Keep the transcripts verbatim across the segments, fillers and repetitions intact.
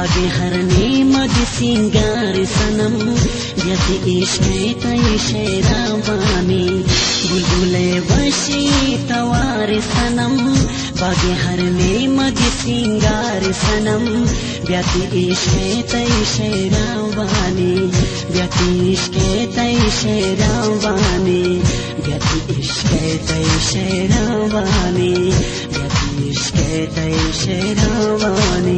बागे हरने मग सिंगार सनम यति इश्क़े तई शेरावानी बुलबुले वशी तवार सनम बागे हरने मग सिंगार सनम व्यति इश्क़े तई शेरावानी व्यति इश्क़े तई शेरावानी व्यति इश्क़े तई शेरावानी व्यति इश्क़े तई शेरावानी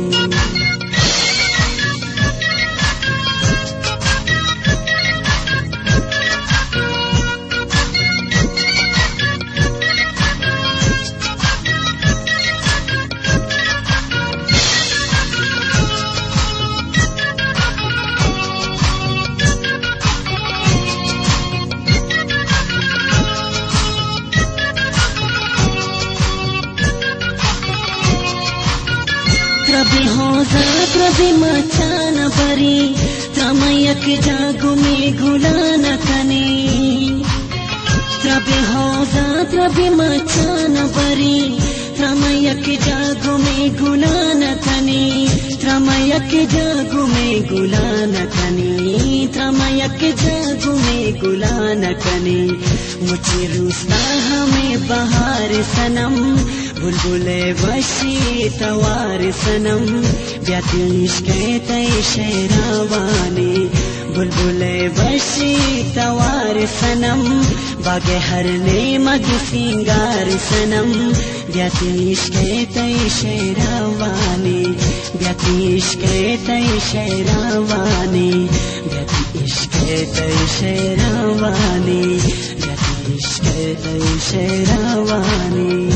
त्रबी होजा त्रबी मचान बरी त्रमयक जागु में गुलान कने त्रबी होजा त्रबी मचान बरी त्रमयक जागु में गुलान कने त्रमयक जागु में गुलान कने त्रमयक जागु में गुलान कने मुझे रुस्ता हमें बहार सनम बुलबुले वशी तवार सनम व्यति इश्क़े तई शेरावानी बुलबुले वशी तवार सनम बागे हरने मग सिंगार सनम व्यति इश्क़े तई शेरावानी व्यति इश्क़े तई शेरावानी व्यति इश्क़े तई शेरावानी व्यति इश्क़े तई शेरावानी।